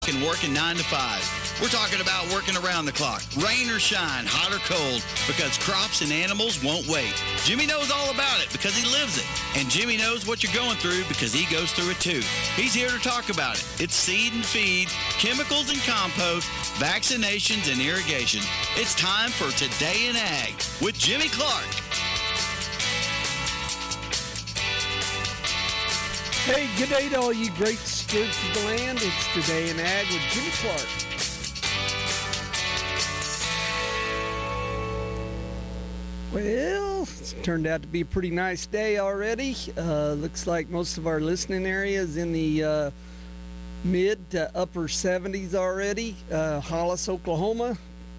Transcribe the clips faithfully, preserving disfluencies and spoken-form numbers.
and working nine to five. We're talking about working around the clock, rain or shine, hot or cold, because crops and animals won't wait. Jimmy knows all about it because he lives it. And Jimmy knows what you're going through because he goes through it too. He's here to talk about it. It's seed and feed, chemicals and compost, vaccinations and irrigation. It's time for Today in Ag with Jimmy Clark. Hey, good day to all you great stewards of the land. It's Today in Ag with Jimmy Clark. Well, it's turned out to be a pretty nice day already. Uh, looks like most of our listening areas in the uh, mid to upper seventies already. Uh, Hollis, Oklahoma,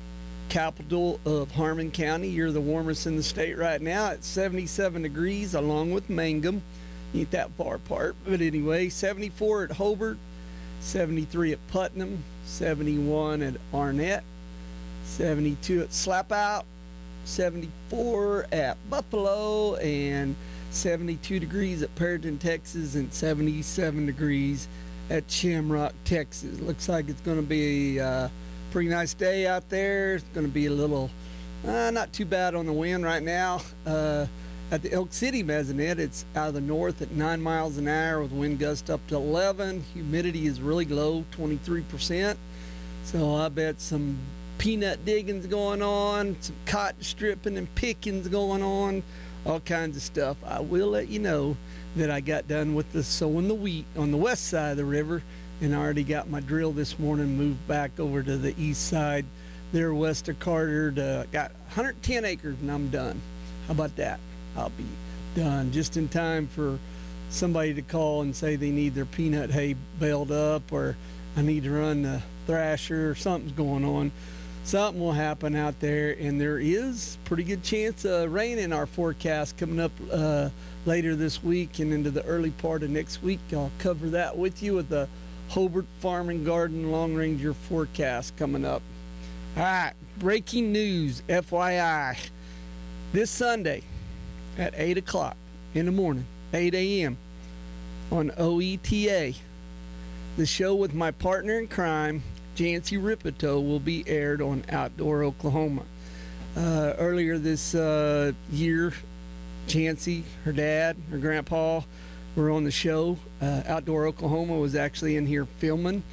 capital of Harmon County. You're the warmest in the state right now at seventy-seven degrees, along with Mangum. Ain't that far apart, but anyway, seventy-four at Hobart, seventy-three at Putnam, seventy-one at Arnett, seventy-two at Slapout, seventy-four at Buffalo, and seventy-two degrees at Perryton, Texas, and seventy-seven degrees at Shamrock, Texas. Looks like it's going to be a pretty nice day out there. It's going to be a little, uh, not too bad on the wind right now. Uh, At the Elk City Mesonet, it's out of the north at nine miles an hour with wind gust up to eleven. Humidity is really low, twenty-three percent. So I bet some peanut digging's going on, some cotton stripping and pickings going on, all kinds of stuff. I will let you know that I got done with the sowing the wheat on the west side of the river, and I already got my drill this morning moved back over to the east side there west of Carter. To, got one hundred ten acres and I'm done. How about that? I'll be done just in time for somebody to call and say they need their peanut hay baled up, or I need to run the thrasher, or something's going on. Something will happen out there, and there is pretty good chance of rain in our forecast coming up uh, later this week and into the early part of next week. I'll cover that with you with the Hobart Farm and Garden Long Ranger forecast coming up. All right, breaking news, F Y I. This Sunday, at eight o'clock in the morning, eight a.m. on O E T A. The show with my partner in crime, Jancy Ripito, will be aired on Outdoor Oklahoma. Uh, earlier this uh, year, Jancy, her dad, her grandpa were on the show. Uh, Outdoor Oklahoma was actually in here filming,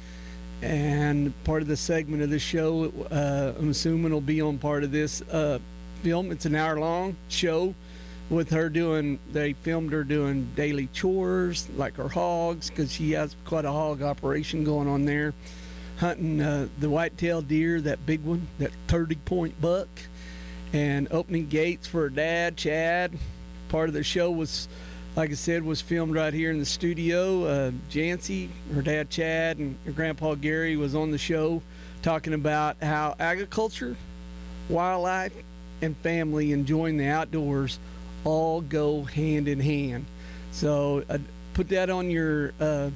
and part of the segment of the show, uh, I'm assuming, will be on part of this uh, film. It's an hour-long show with her doing, they filmed her doing daily chores, like her hogs, because she has quite a hog operation going on there, hunting uh, the white-tailed deer, that big one, that thirty-point buck, and opening gates for her dad, Chad. Part of the show was, like I said, was filmed right here in the studio. Uh, Jancy, her dad, Chad, and her grandpa, Gary, was on the show talking about how agriculture, wildlife, and family enjoying the outdoors all go hand in hand. So uh, put that on your uh,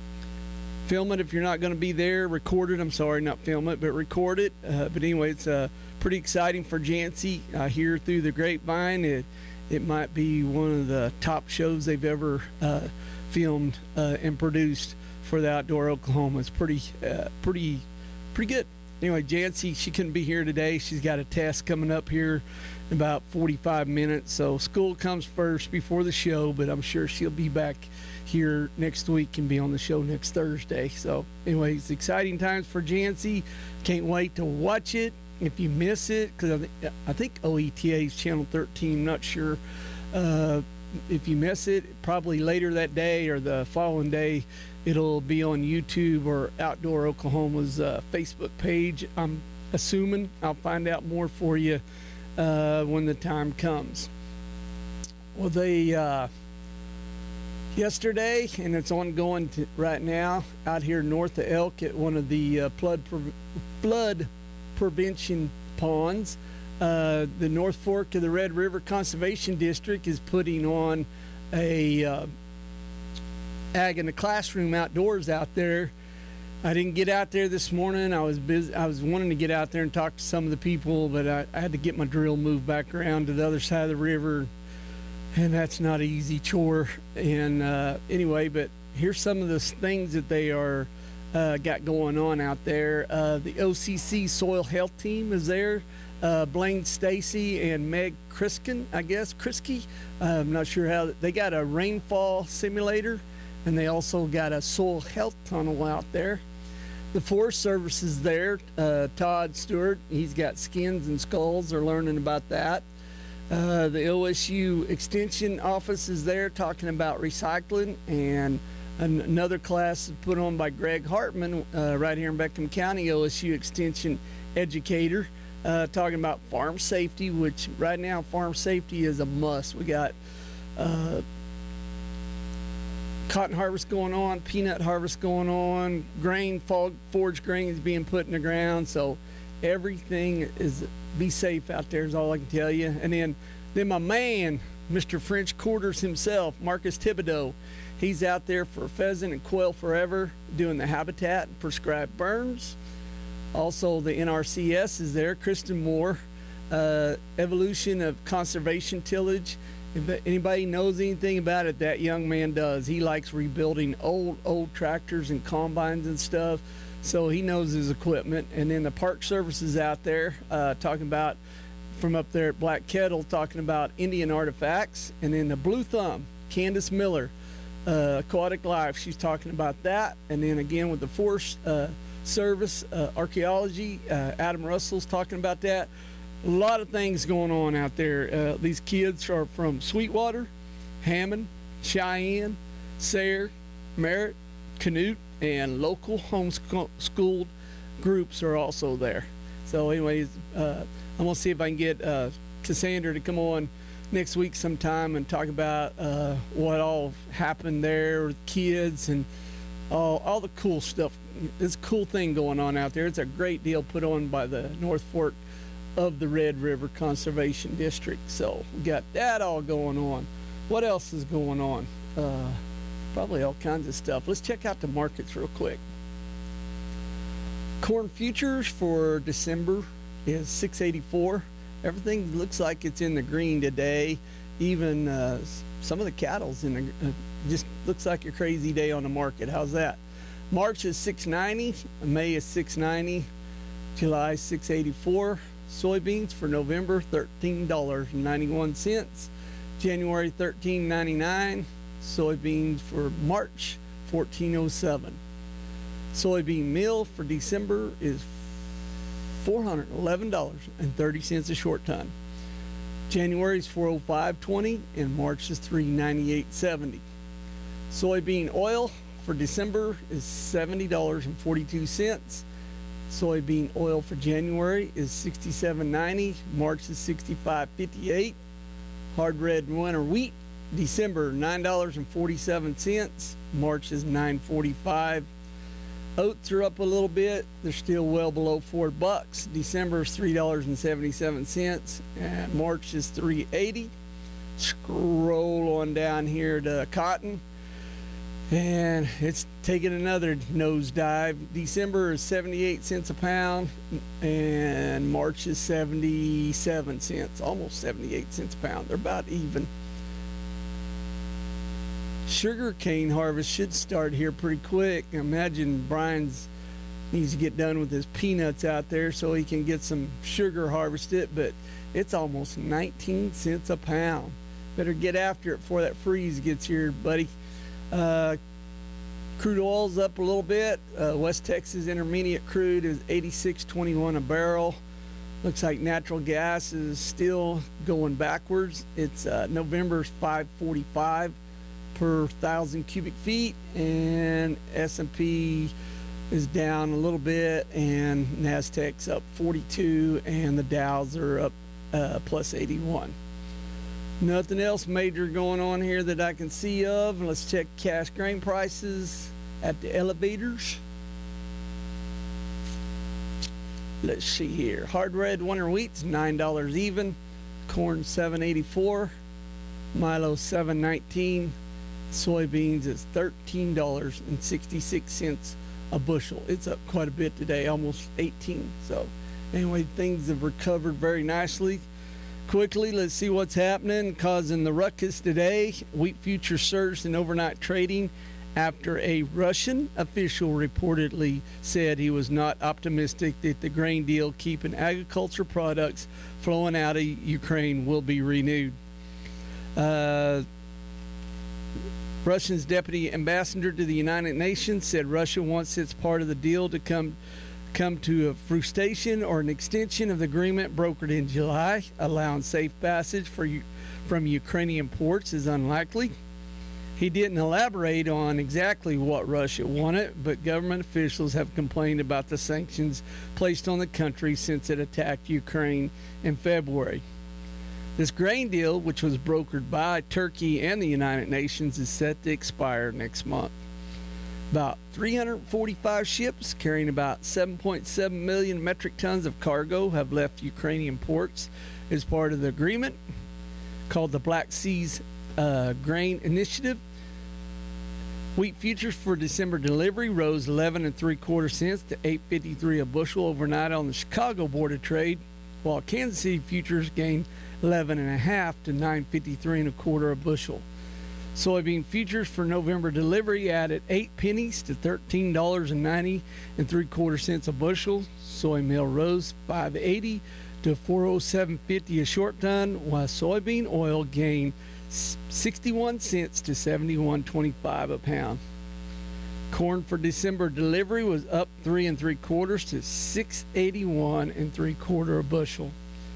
film it if you're not going to be there. Record it. I'm sorry, not film it, but record it. Uh, but anyway, it's uh, pretty exciting for Jancy. I hear through the grapevine it it might be one of the top shows they've ever uh, filmed uh, and produced for the Outdoor Oklahoma. It's pretty uh, pretty pretty good. Anyway, Jancy, she couldn't be here today. She's got a test coming up here in about forty-five minutes. So school comes first before the show, but I'm sure she'll be back here next week and be on the show next Thursday. So anyway, it's exciting times for Jancy. Can't wait to watch it. If you miss it, because I think O E T A is Channel thirteen, not sure. Uh, if you miss it, probably later that day or the following day, it'll be on YouTube or Outdoor Oklahoma's uh, Facebook page. I'm assuming I'll find out more for you uh, when the time comes. Well, they uh, yesterday, and it's ongoing to, right now, out here north of Elk at one of the uh, flood pre- flood prevention ponds. Uh, the North Fork of the Red River Conservation District is putting on a uh, ag in the classroom outdoors out there. I didn't get out there this morning. I was busy. I was wanting to get out there and talk to some of the people, but I, I had to get my drill moved back around to the other side of the river, and that's not an easy chore. And uh, anyway, but here's some of the things that they are uh, got going on out there. Uh, the O C C soil health team is there. Uh, Blaine Stacy and Meg Kriskin, I guess, Krisky. Uh, I'm not sure how. They got a rainfall simulator, and they also got a soil health tunnel out there. The Forest Service is there. Uh, Todd Stewart, he's got skins and skulls. They're learning about that. Uh, the O S U Extension office is there talking about recycling, and an- another class is put on by Greg Hartman uh, right here in Beckham County, O S U Extension educator. Uh, talking about farm safety, which right now farm safety is a must. We got uh, cotton harvest going on, peanut harvest going on, grain, fall, forage grain is being put in the ground. So everything is, be safe out there is all I can tell you. And then, then my man, Mister French Quarters himself, Marcus Thibodeau, he's out there for pheasant and quail forever, doing the habitat and prescribed burns. Also, the N R C S is there. Kristen Moore, uh, evolution of conservation tillage. If anybody knows anything about it, that young man does. He likes rebuilding old, old tractors and combines and stuff. So he knows his equipment. And then the Park Service is out there uh, talking about, from up there at Black Kettle, talking about Indian artifacts. And then the Blue Thumb, Candace Miller, uh, Aquatic Life, she's talking about that. And then again with the Forest uh, Service, uh, archaeology, uh, Adam Russell's talking about that. A lot of things going on out there. Uh, these kids are from Sweetwater, Hammond, Cheyenne, Sayre, Merritt, Canute, and local homeschooled groups are also there. So anyways, uh, I'm going to see if I can get uh, Cassandra to come on next week sometime and talk about uh, what all happened there with kids and all, all the cool stuff. It's a cool thing going on out there. It's a great deal put on by the North Fork of the Red River Conservation District. So we got that all going on. What else is going on? Uh, probably all kinds of stuff. Let's check out the markets real quick. Corn futures for December is six eighty-four. Everything looks like it's in the green today. Even uh, some of the cattle's in the, uh, just looks like a crazy day on the market. How's that? March is six ninety, May is six ninety, July six eighty-four. Soybeans for November thirteen dollars and ninety-one cents, January thirteen ninety-nine. Soybeans for March fourteen oh seven. Soybean meal for December is four hundred eleven dollars and thirty cents a short ton. January is four oh five twenty and March is three ninety-eight seventy. Soybean oil for December is seventy dollars and forty-two cents. Soybean oil for January is sixty-seven ninety. March is sixty-five fifty-eight. Hard red winter wheat, December nine dollars and forty-seven cents. March is nine forty-five. Oats are up a little bit. They're still well below four bucks. December is three dollars and seventy-seven cents, and March is three eighty. Scroll on down here to cotton, and it's taking another nosedive. December is seventy-eight cents a pound, and March is seventy-seven cents, almost seventy-eight cents a pound. They're about even. Sugar cane harvest should start here pretty quick. Imagine Brian's needs to get done with his peanuts out there so he can get some sugar harvested, but it's almost nineteen cents a pound. Better get after it before that freeze gets here, buddy. Uh, crude oil's up a little bit. Uh, West Texas Intermediate crude is eighty-six twenty-one a barrel. Looks like natural gas is still going backwards. It's uh, November's five forty-five per thousand cubic feet, and S and P is down a little bit, and NASDAQ's up forty-two, and the Dows are up uh, plus eighty-one. Nothing else major going on here that I can see of. Let's check cash grain prices at the elevators. Let's see here. Hard red winter wheat's nine dollars even. Corn seven eighty-four. Milo seven nineteen. Soybeans is thirteen dollars and sixty-six cents a bushel. It's up quite a bit today, almost eighteen. So anyway, things have recovered very nicely. Quickly, let's see what's happening causing the ruckus today. Wheat futures surged in overnight trading after a Russian official reportedly said he was not optimistic that the grain deal keeping agriculture products flowing out of Ukraine will be renewed. Uh, Russia's deputy ambassador to the United Nations said Russia wants its part of the deal to come come to a frustration or an extension of the agreement brokered in July, allowing safe passage for from Ukrainian ports is unlikely. He didn't elaborate on exactly what Russia wanted, but government officials have complained about the sanctions placed on the country since it attacked Ukraine in February. This grain deal, which was brokered by Turkey and the United Nations, is set to expire next month. About three hundred forty-five ships carrying about seven point seven million metric tons of cargo have left Ukrainian ports as part of the agreement called the Black Seas uh, Grain Initiative. Wheat futures for December delivery rose eleven and three quarter cents to eight fifty-three a bushel overnight on the Chicago Board of Trade, while Kansas City futures gained eleven and a half to nine fifty-three and a quarter a bushel. Soybean futures for November delivery added eight pennies to thirteen dollars and ninety and three quarter cents a bushel. Soy meal rose five eighty to four oh seven fifty a short ton, while soybean oil gained sixty-one cents to seventy-one twenty-five a pound. Corn for December delivery was up three and three quarters to six eighty-one and three quarter a bushel.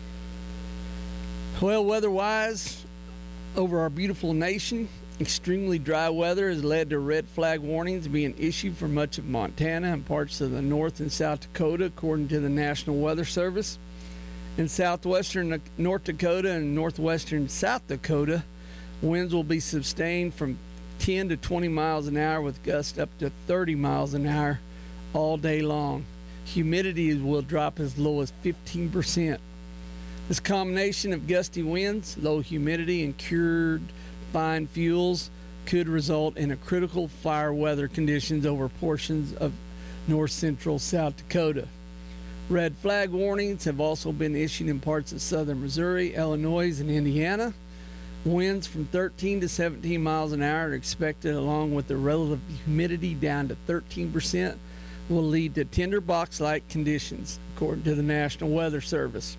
Well, weather-wise, over our beautiful nation, extremely dry weather has led to red flag warnings being issued for much of Montana and parts of the North and South Dakota, according to the National Weather Service. In southwestern North Dakota and northwestern South Dakota, winds will be sustained from ten to twenty miles an hour with gusts up to thirty miles an hour all day long. Humidity will drop as low as fifteen percent. This combination of gusty winds, low humidity, and cured fine fuels could result in a critical fire weather conditions over portions of north central South Dakota. Red flag warnings have also been issued in parts of southern Missouri, Illinois, and Indiana. Winds from thirteen to seventeen miles an hour are expected, along with the relative humidity down to thirteen percent, will lead to tinderbox-like conditions, according to the National Weather Service.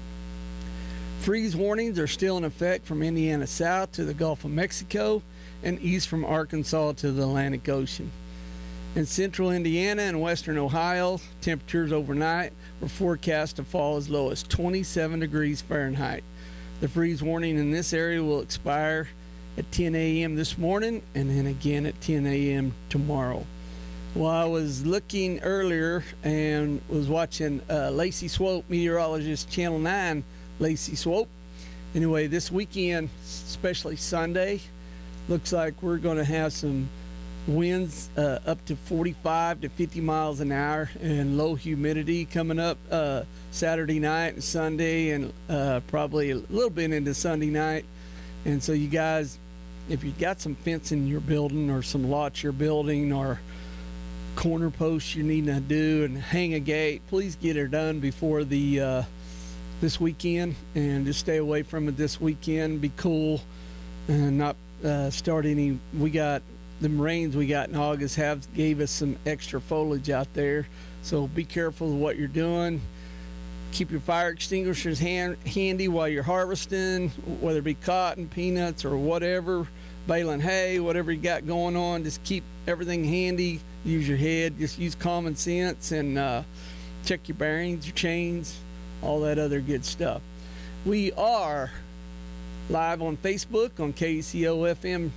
Freeze warnings are still in effect from Indiana south to the Gulf of Mexico and east from Arkansas to the Atlantic Ocean. In central Indiana and western Ohio, temperatures overnight were forecast to fall as low as twenty-seven degrees Fahrenheit. The freeze warning in this area will expire at ten a.m. this morning and then again at ten a.m. tomorrow. Well, I was looking earlier and was watching uh, Lacey Swope, meteorologist, Channel nine, Lacey Swope. Anyway, this weekend, especially Sunday, looks like we're going to have some winds uh, up to forty-five to fifty miles an hour and low humidity coming up uh, Saturday night and Sunday, and uh, probably a little bit into Sunday night. And so you guys, if you got some fencing you're building or some lots you're building or corner posts you need to do and hang a gate, please get it done before the uh, this weekend, and just stay away from it this weekend. Be cool and not uh, start any. We got the rains we got in August have gave us some extra foliage out there, so be careful of what you're doing. Keep your fire extinguishers hand, handy while you're harvesting, whether it be cotton, peanuts, or whatever, baling hay, whatever you got going on. Just keep everything handy. Use your head. Just use common sense and uh, check your bearings, your chains, all that other good stuff. We are live on Facebook on K C O F M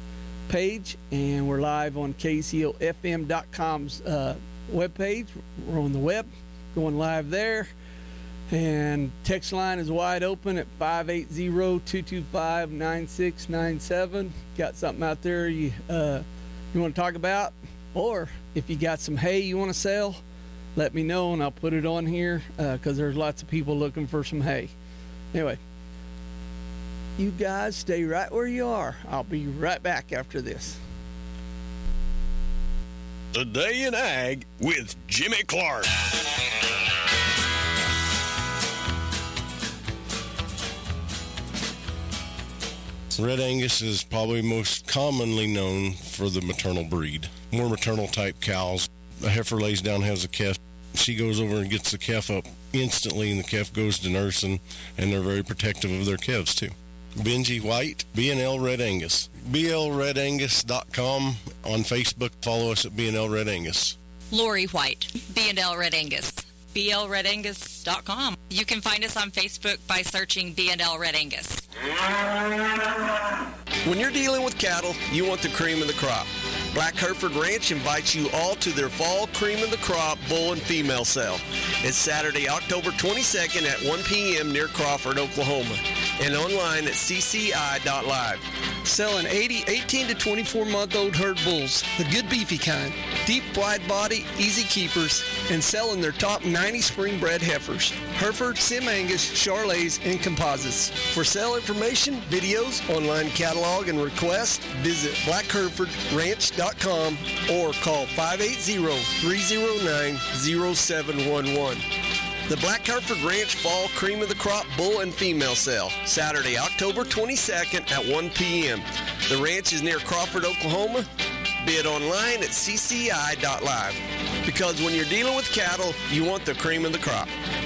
page, and we're live on K C O F M dot com's uh, webpage. We're on the web, going live there. And text line is wide open at five eight zero, two two five, nine six nine seven. Got something out there you uh, you want to talk about? Or if you got some hay you want to sell, let me know and I'll put it on here because uh, there's lots of people looking for some hay. Anyway, you guys stay right where you are. I'll be right back after this. The Day in Ag with Jimmy Clark. Red Angus is probably most commonly known for the maternal breed. More maternal type cows. A heifer lays down, has a calf. She goes over and gets the calf up instantly, and the calf goes to nursing, and they're very protective of their calves too. Benji White, B and L Red Angus. B L red angus dot com on Facebook. Follow us at B and L Red Angus. Lori White, B and L Red Angus. B L red angus dot com. You can find us on Facebook by searching B and L Red Angus. When you're dealing with cattle, you want the cream of the crop. Black Hereford Ranch invites you all to their fall cream of the crop bull and female sale. It's Saturday, October twenty-second at one p.m. near Crawford, Oklahoma, and online at c c i dot live. Selling eighty, eighteen to twenty-four month old herd bulls, the good beefy kind, deep wide body, easy keepers, and selling their top ninety spring bred heifers, Hereford, Sim Angus, Charolais, and composites. For sale information, videos, online catalog, and request, visit black hereford ranch dot com or call five eight zero, three zero nine, zero seven one one. The Black Hereford Ranch Fall Cream of the Crop Bull and Female Sale, Saturday, October twenty-second at one p.m. The ranch is near Crawford, Oklahoma. Bid online at c c i dot live. Because when you're dealing with cattle, you want the cream of the crop.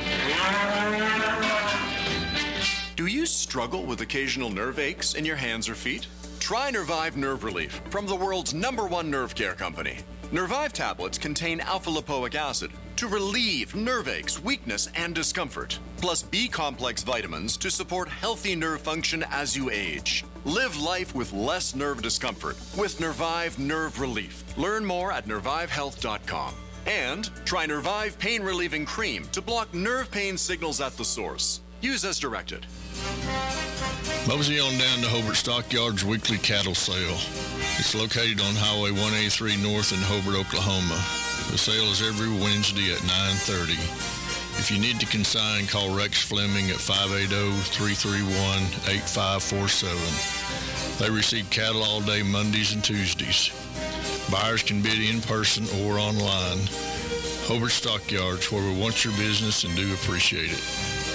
Do you struggle with occasional nerve aches in your hands or feet? Try Nervive Nerve Relief from the world's number one nerve care company. Nervive tablets contain alpha-lipoic acid to relieve nerve aches, weakness, and discomfort, plus B-complex vitamins to support healthy nerve function as you age. Live life with less nerve discomfort with Nervive Nerve Relief. Learn more at nervive health dot com. And try Nervive Pain Relieving Cream to block nerve pain signals at the source. Use as directed. Mosey on down to Hobart Stockyards weekly cattle sale. It's located on Highway one eighty-three North in Hobart, Oklahoma. The sale is every Wednesday at nine thirty. If you need to consign, call Rex Fleming at five eight zero, three three one, eight five four seven. They receive cattle all day Mondays and Tuesdays. Buyers can bid in person or online. Hobart Stockyards, where we want your business and do appreciate it.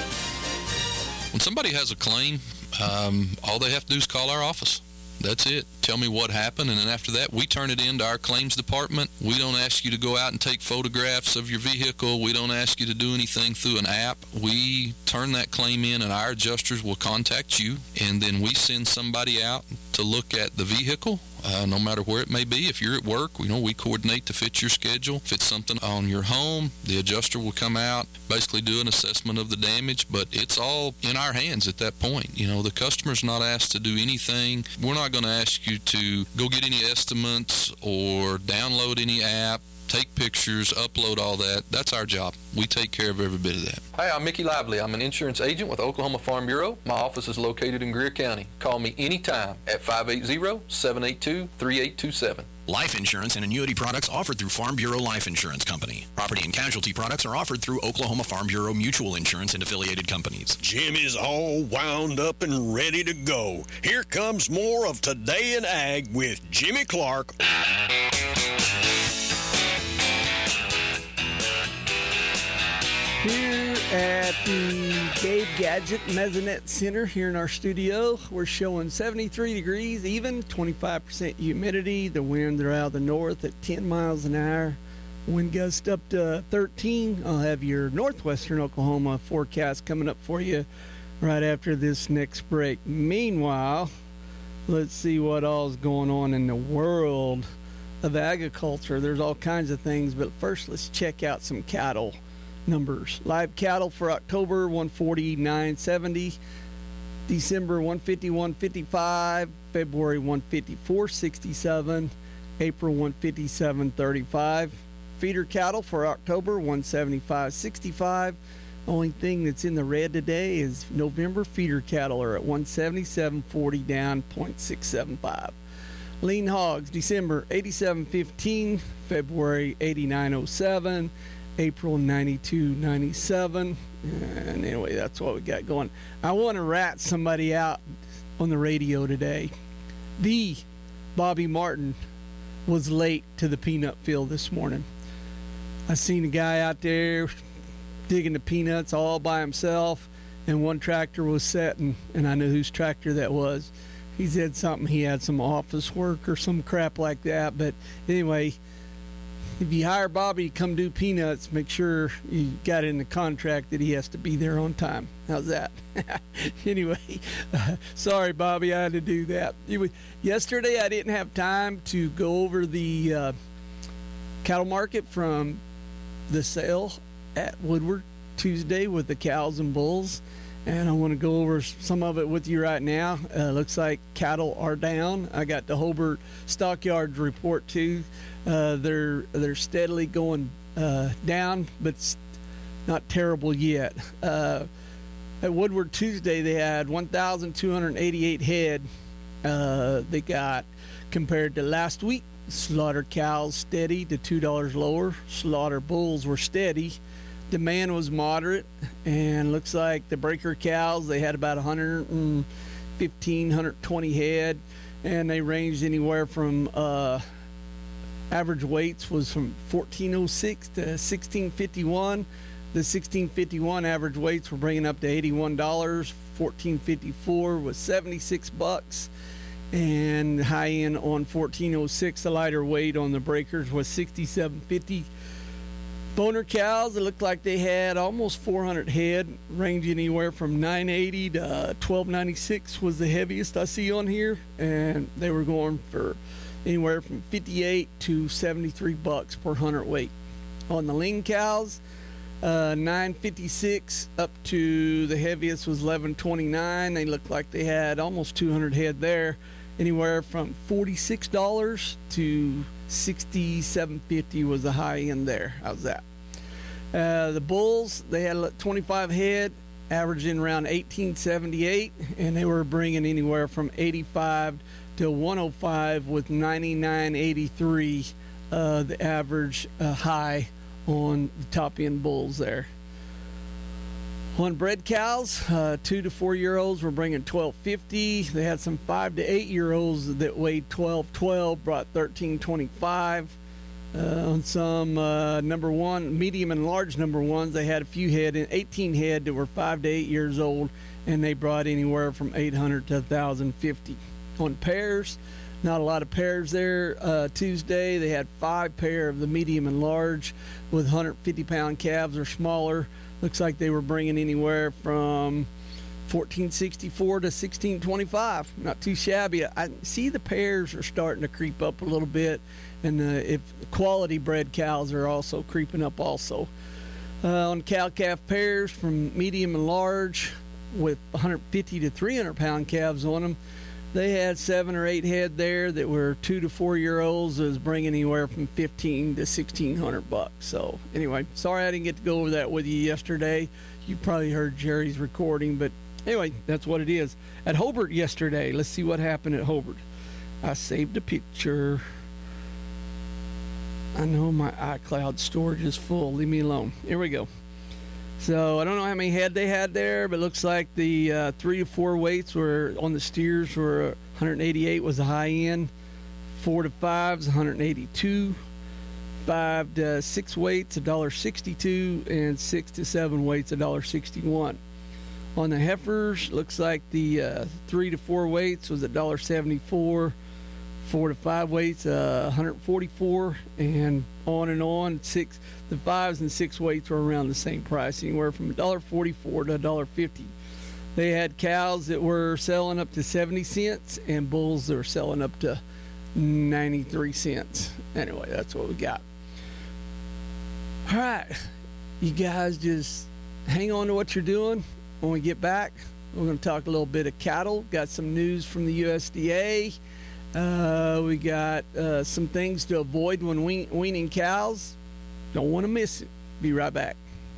When somebody has a claim, um, all they have to do is call our office. That's it. Tell me what happened, and then after that, we turn it into our claims department. We don't ask you to go out and take photographs of your vehicle. We don't ask you to do anything through an app. We turn that claim in, and our adjusters will contact you, and then we send somebody out to look at the vehicle, uh, no matter where it may be. If you're at work, you know, we coordinate to fit your schedule. If it's something on your home, the adjuster will come out, basically do an assessment of the damage, but it's all in our hands at that point. You know, the customer's not asked to do anything. We're not going to ask you to go get any estimates or download any app, take pictures, upload all that. That's our job. We take care of every bit of that. Hi, I'm Mickey Lively. I'm an insurance agent with Oklahoma Farm Bureau. My office is located in Greer County. Call me anytime at five eight zero, seven eight two, three eight two seven. Life insurance and annuity products offered through Farm Bureau Life Insurance Company. Property and casualty products are offered through Oklahoma Farm Bureau Mutual Insurance and affiliated companies. Jim is all wound up and ready to go. Here comes more of Today in Ag with Jimmy Clark. Here at the Dave Gadget Mesonet Center here in our studio, we're showing seventy-three degrees, even twenty-five percent humidity. The winds are out of the north at ten miles an hour. Wind gust up to thirteen. I'll have your northwestern Oklahoma forecast coming up for you right after this next break. Meanwhile, let's see what all's going on in the world of agriculture. There's all kinds of things, but first let's check out some cattle numbers. Live cattle for October, one forty-nine seventy. December, one fifty-one fifty-five. February, one fifty-four sixty-seven. April, one fifty-seven thirty-five. Feeder cattle for October, one seventy-five sixty-five. Only thing that's in the red today is November feeder cattle are at one seventy-seven forty, down zero point six seven five. Lean hogs, December, eighty-seven fifteen. February, eighty-nine oh seven. April, ninety-two ninety-seven. And anyway, that's what we got going. I want to rat somebody out on the radio today. The Bobby Martin was late to the peanut field this morning. I seen a guy out there digging the peanuts all by himself, and one tractor was setting, and I knew whose tractor that was. he said something. He had some office work or some crap like that. But anyway, if you hire Bobby to come do peanuts, make sure you got in the contract that he has to be there on time. How's that? Anyway, uh, sorry, Bobby, I had to do that. Anyway, yesterday I didn't have time to go over the uh, cattle market from the sale at Woodward Tuesday with the cows and bulls, and I want to go over some of it with you right now. Uh, looks like cattle are down. I got the Hobart Stockyards report too. Uh, they're they're steadily going uh, down, but it's not terrible yet. Uh, at Woodward Tuesday, they had one thousand two hundred eighty-eight head. Uh, they got compared to last week. Slaughter cows steady to two dollars lower. Slaughter bulls were steady. Demand was moderate, and looks like the breaker cows, they had about one hundred fifteen, one hundred twenty head, and they ranged anywhere from uh, average weights was from fourteen oh six to sixteen fifty-one. The sixteen fifty-one average weights were bringing up to eighty-one dollars. fourteen fifty-four was seventy-six bucks. And high end on fourteen oh six, the lighter weight on the breakers was sixty-seven fifty. Boner cows, it looked like they had almost four hundred head, ranging anywhere from nine eighty to uh, twelve ninety-six was the heaviest I see on here, and they were going for anywhere from fifty-eight to seventy-three bucks per hundredweight. On the lean cows, uh, nine fifty-six up to the heaviest was eleven twenty-nine. They looked like they had almost two hundred head there, anywhere from forty-six dollars to sixty-seven fifty was the high end there. How's that? Uh, the bulls, they had twenty-five head, averaging around eighteen seventy-eight, and they were bringing anywhere from eighty-five to one oh five with ninety-nine eighty-three, uh, the average uh, high on the top end bulls there. On bred cows, uh, two to four year olds were bringing twelve fifty. They had some five to eight year olds that weighed twelve twelve, brought thirteen twenty-five. Uh, on some uh, number one, medium and large number ones, they had a few head, eighteen head that were five to eight years old, and they brought anywhere from eight hundred to one thousand fifty. On pairs, not a lot of pairs there. Uh, Tuesday, they had five pair of the medium and large with one hundred fifty pound calves or smaller. Looks like they were bringing anywhere from fourteen sixty-four to sixteen twenty-five. Not too shabby. I see the pairs are starting to creep up a little bit, and uh, if quality bred cows are also creeping up also. Uh, on cow-calf pairs from medium and large with one hundred fifty to three hundred pound calves on them, they had seven or eight head there that were two to four year olds. That was bringing anywhere from fifteen to sixteen hundred bucks. So anyway, sorry I didn't get to go over that with you yesterday. You probably heard Jerry's recording, but anyway, that's what it is. At Hobart yesterday, let's see what happened at Hobart. I saved a picture. I know my iCloud storage is full. Leave me alone. Here we go. So I don't know how many head they had there, but it looks like the uh, three to four weights were on the steers were one hundred eighty-eight was the high end. Four to fives, one hundred eighty-two. Five to six weights, one dollar sixty-two, and six to seven weights, one dollar sixty-one. On the heifers, looks like the uh, three to four weights was one dollar seventy-four. Four to five weights, uh, one hundred forty-four, and on and on. Six, the fives and six weights were around the same price, anywhere from one dollar forty-four to one dollar fifty. They had cows that were selling up to seventy cents and bulls that were selling up to ninety-three cents. Anyway, that's what we got. All right, you guys just hang on to what you're doing. When we get back, we're going to talk a little bit of cattle. Got some news from the U S D A. Uh, we got uh, some things to avoid when we- weaning cows. Don't want to miss it. Be right back.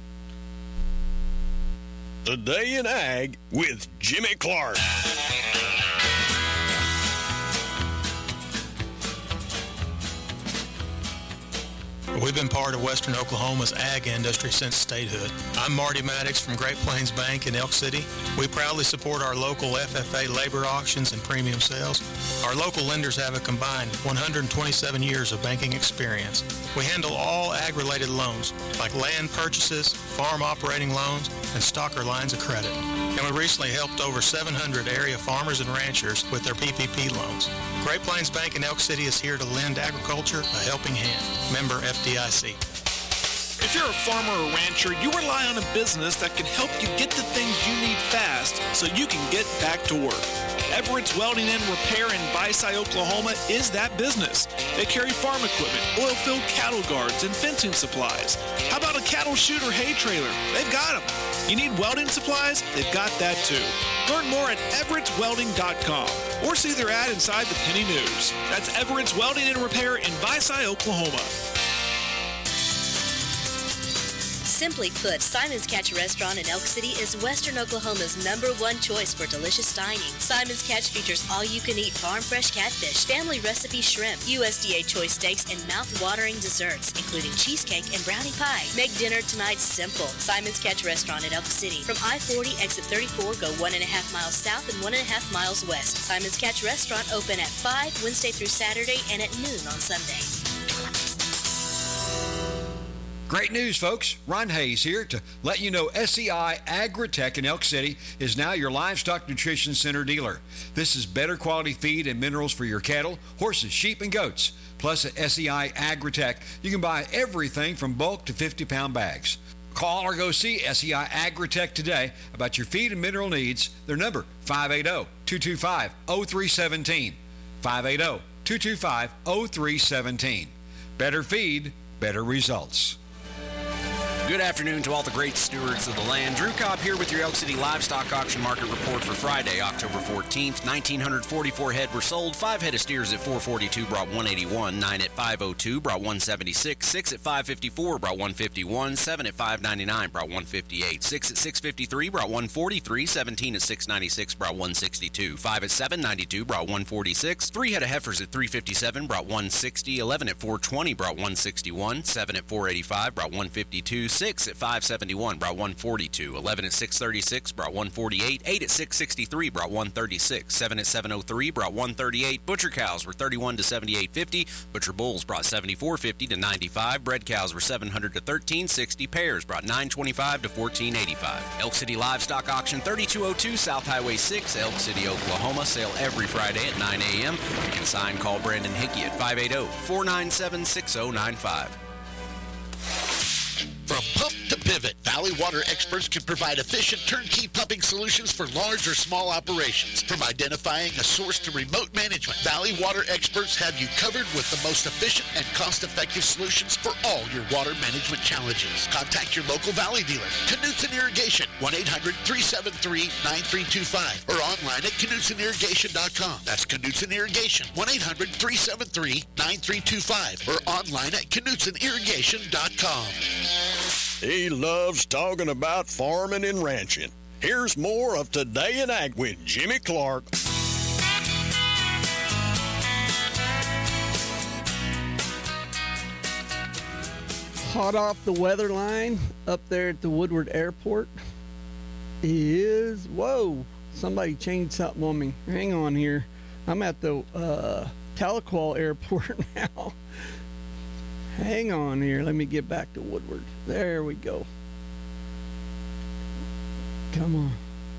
The Day in Ag with Jimmy Clark. We've been part of Western Oklahoma's ag industry since statehood. I'm Marty Maddox from Great Plains Bank in Elk City. We proudly support our local F F A labor auctions and premium sales. Our local lenders have a combined one hundred twenty-seven years of banking experience. We handle all ag-related loans, like land purchases, farm operating loans, and stocker lines of credit. And we recently helped over seven hundred area farmers and ranchers with their P P P loans. Great Plains Bank in Elk City is here to lend agriculture a helping hand. Member F D I C. If you're a farmer or rancher, you rely on a business that can help you get the things you need fast so you can get back to work. Everett's Welding and Repair in Byside, Oklahoma is that business. They carry farm equipment, oil-filled cattle guards, and fencing supplies. How about a cattle chute or hay trailer? They've got them. You need welding supplies? They've got that too. Learn more at everett's welding dot com or see their ad inside the Penny News. That's Everett's Welding and Repair in Byside, Oklahoma. Simply put, Simon's Catch Restaurant in Elk City is Western Oklahoma's number one choice for delicious dining. Simon's Catch features all-you-can-eat farm-fresh catfish, family recipe shrimp, U S D A choice steaks, and mouth-watering desserts, including cheesecake and brownie pie. Make dinner tonight simple. Simon's Catch Restaurant in Elk City. From I forty, exit thirty-four, go one and a half miles south and one and a half miles west. Simon's Catch Restaurant open at five Wednesday through Saturday and at noon on Sunday. Great news, folks. Ron Hayes here to let you know S E I Agritech in Elk City is now your livestock nutrition center dealer. This is better quality feed and minerals for your cattle, horses, sheep, and goats. Plus at S E I Agritech, you can buy everything from bulk to fifty-pound bags. Call or go see S E I Agritech today about your feed and mineral needs. Their number, five eight zero, two two five, zero three one seven. five eight zero, two two five, zero three one seven. Better feed, better results. Good afternoon to all the great stewards of the land. Drew Cobb here with your Elk City Livestock Auction Market Report for Friday, October fourteenth. one thousand nine hundred forty-four head were sold. Five head of steers at four forty-two brought one eighty-one. Nine at five oh two brought one seventy-six. Six at five fifty-four brought one fifty-one. Seven at five ninety-nine brought one fifty-eight. Six at six fifty-three brought one forty-three. Seventeen at six ninety-six brought one sixty-two. Five at seven ninety-two brought one forty-six. Three head of heifers at three fifty-seven brought one sixty. Eleven at four twenty brought one sixty-one. Seven at four eighty-five brought one fifty-two. Six at five seventy-one brought one forty-two. Eleven at six thirty-six brought one forty-eight. Eight at six sixty-three brought one thirty-six. Seven at seven oh three brought one thirty-eight. Butcher cows were thirty-one to seventy-eight fifty. Butcher bulls brought seventy-four fifty to ninety-five. Bred cows were seven hundred to thirteen sixty. Pairs brought nine twenty-five to fourteen eighty-five. Elk City Livestock Auction, thirty-two oh two South Highway six, Elk City, Oklahoma. Sale every Friday at nine a.m. You can sign, call Brandon Hickey at five eight zero, four nine seven, six oh nine five. From pump to pivot, Valley Water experts can provide efficient turnkey pumping solutions for large or small operations. From identifying a source to remote management, Valley Water experts have you covered with the most efficient and cost-effective solutions for all your water management challenges. Contact your local Valley dealer, Knutson Irrigation, one eight hundred, three seven three, nine three two five, or online at knutson irrigation dot com. That's Knutson Irrigation, one eight hundred, three seven three, nine three two five, or online at knutson irrigation dot com. He loves talking about farming and ranching. Here's more of Today in Ag with Jimmy Clark. Hot off the weather line up there at the Woodward Airport is, whoa, somebody changed something on me. Hang on here. I'm at the uh, Tahlequah Airport now. Hang on here. Let me get back to Woodward. There we go. Come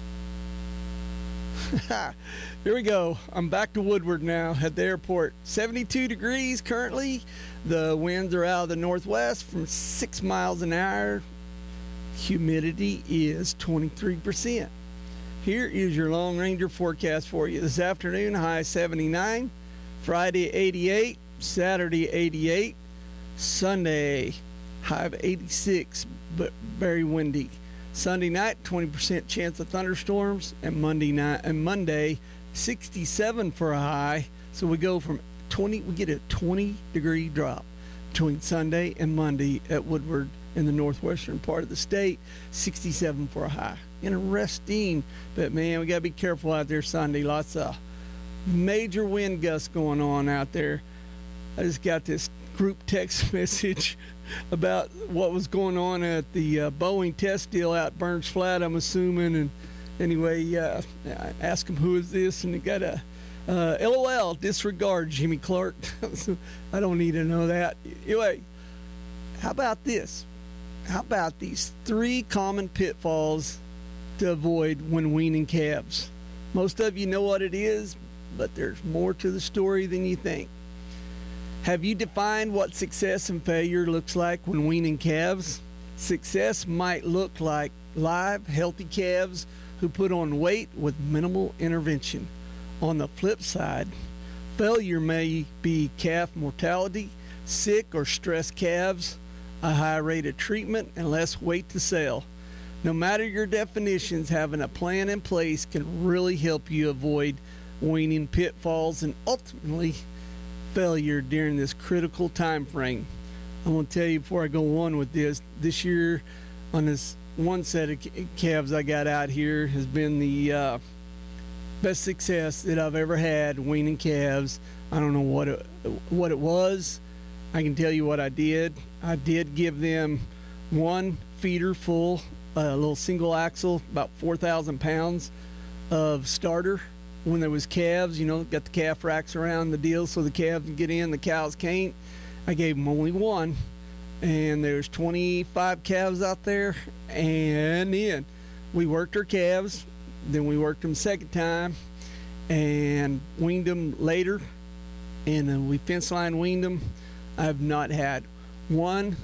on. Here we go. I'm back to Woodward now at the airport. seventy-two degrees currently. The winds are out of the northwest from six miles an hour. Humidity is twenty-three percent. Here is your Long Ranger forecast for you. This afternoon, high seventy-nine. Friday, eighty-eight. Saturday, eighty-eight. Sunday, high of eighty-six, but very windy. Sunday night, twenty percent chance of thunderstorms, and Monday night and Monday, sixty-seven for a high. So we go from twenty, we get a twenty degree drop between Sunday and Monday at Woodward in the northwestern part of the state. sixty-seven for a high. Interesting, but man, we gotta be careful out there Sunday. Lots of major wind gusts going on out there. I just got this group text message about what was going on at the uh, Boeing test deal out Burns Flat, I'm assuming. And anyway, uh, I asked him, who is this? And he got a uh, LOL, disregard Jimmy Clark. So I don't need to know that. Anyway, how about this? How about these three common pitfalls to avoid when weaning calves? Most of you know what it is, but there's more to the story than you think. Have you defined what success and failure looks like when weaning calves? Success might look like live, healthy calves who put on weight with minimal intervention. On the flip side, failure may be calf mortality, sick or stressed calves, a high rate of treatment, and less weight to sell. No matter your definitions, having a plan in place can really help you avoid weaning pitfalls and ultimately failure during this critical time frame. I'm going to tell you before I go on with this, this year on this one set of calves I got out here has been the uh, best success that I've ever had weaning calves. I don't know what it, what it was. I can tell you what I did. I did give them one feeder full, a uh, little single axle, about four thousand pounds of starter. When there was calves, you know, got the calf racks around the deal so the calves can get in, the cows can't. I gave them only one, and there's twenty-five calves out there. And then we worked our calves, then we worked them second time, and weaned them later, and uh, we fence line weaned them. I've not had one,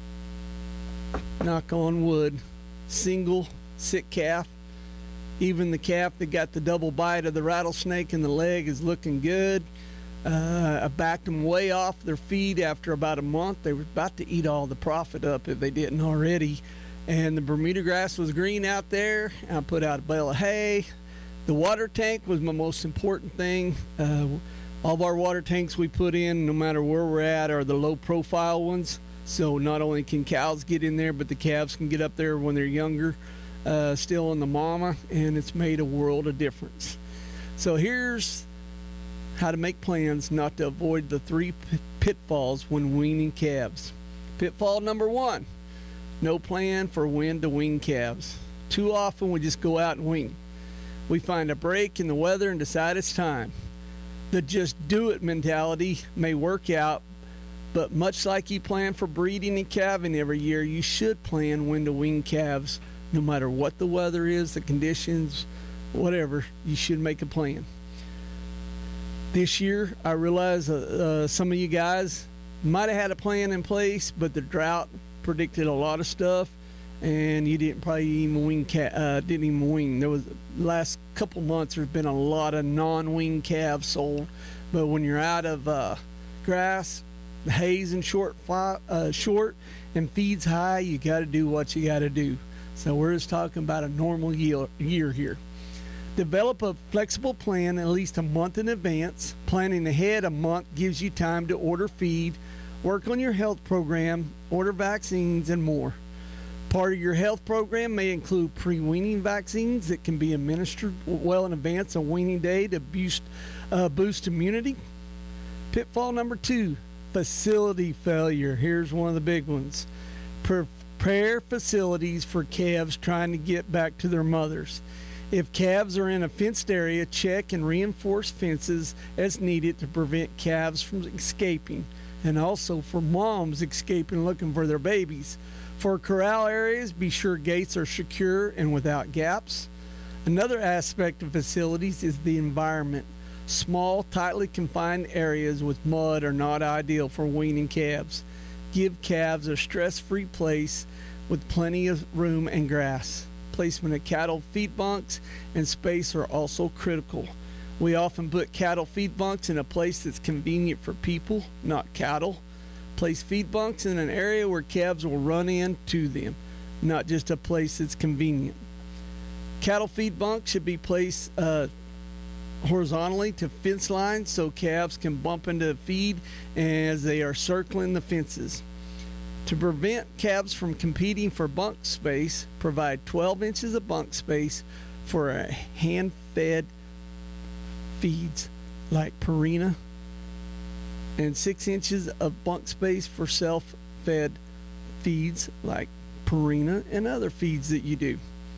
knock on wood, single sick calf. Even the calf that got the double bite of the rattlesnake in the leg is looking good. Uh, I backed them way off their feed after about a month. They were about to eat all the profit up if they didn't already. And the Bermuda grass was green out there. I put out a bale of hay. The water tank was my most important thing. Uh, all of our water tanks we put in, no matter where we're at, are the low profile ones. So not only can cows get in there, but the calves can get up there when they're younger. Uh, still in the mama, and it's made a world of difference. So here's how to make plans not to avoid the three p- pitfalls when weaning calves. Pitfall number one, no plan for when to wean calves. Too often we just go out and wean. We find a break in the weather and decide it's time. The just do it mentality may work out, but much like you plan for breeding and calving every year, you should plan when to wean calves. No matter what the weather is, the conditions, whatever, you should make a plan. This year, I realize uh, uh, some of you guys might have had a plan in place, but the drought predicted a lot of stuff, and you didn't probably even wean, ca- uh, didn't even wean. There was the last couple months, there's been a lot of non-wean calves sold, but when you're out of uh, grass, hay's in short, fi- uh, short, and feed's high, you got to do what you got to do. So we're just talking about a normal year, year here. Develop a flexible plan at least a month in advance. Planning ahead a month gives you time to order feed, work on your health program, order vaccines, and more. Part of your health program may include pre-weaning vaccines that can be administered well in advance of weaning day to boost, uh, boost immunity. Pitfall number two, facility failure. Here's one of the big ones. Per- Prepare facilities for calves trying to get back to their mothers. If calves are in a fenced area, check and reinforce fences as needed to prevent calves from escaping, and also for moms escaping looking for their babies. For corral areas, be sure gates are secure and without gaps. Another aspect of facilities is the environment. Small, tightly confined areas with mud are not ideal for weaning calves. Give calves a stress-free place with plenty of room and grass. Placement of cattle feed bunks and space are also critical. We often put cattle feed bunks in a place that's convenient for people, not cattle. Place feed bunks in an area where calves will run into them, not just a place that's convenient. Cattle feed bunks should be placed uh, horizontally to fence lines so calves can bump into the feed as they are circling the fences. To prevent calves from competing for bunk space, provide twelve inches of bunk space for a hand-fed feeds like Purina, and six inches of bunk space for self-fed feeds like Purina and other feeds that you do.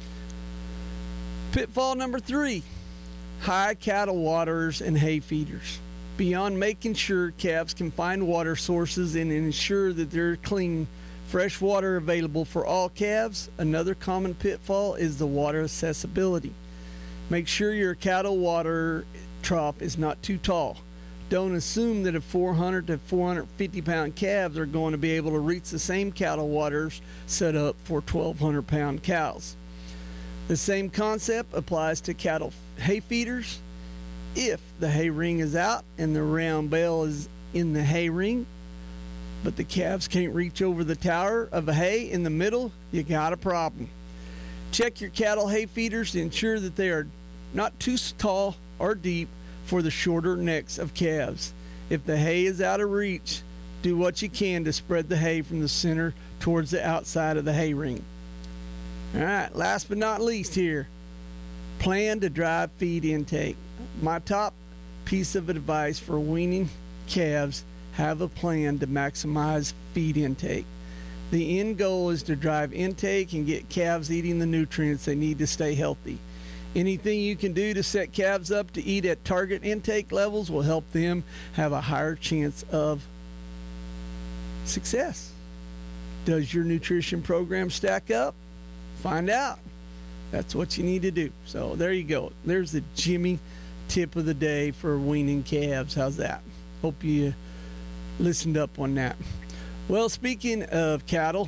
Pitfall number three, high cattle waters and hay feeders. Beyond making sure calves can find water sources and ensure that there's clean, fresh water available for all calves, another common pitfall is the water accessibility. Make sure your cattle water trough is not too tall. Don't assume that a four hundred to four hundred fifty pound calves are going to be able to reach the same cattle waters set up for twelve hundred pound cows. The same concept applies to cattle hay feeders. If the hay ring is out and the round bale is in the hay ring, but the calves can't reach over the tower of hay in the middle, you got a problem. Check your cattle hay feeders to ensure that they are not too tall or deep for the shorter necks of calves. If the hay is out of reach, do what you can to spread the hay from the center towards the outside of the hay ring. All right, last but not least here, plan to drive feed intake. My top piece of advice for weaning calves, have a plan to maximize feed intake. The end goal is to drive intake and get calves eating the nutrients they need to stay healthy. Anything you can do to set calves up to eat at target intake levels will help them have a higher chance of success. Does your nutrition program stack up? Find out. That's what you need to do. So there you go. There's the Jimmy tip of the day for weaning calves. How's that? Hope you listened up on that. Well, speaking of cattle,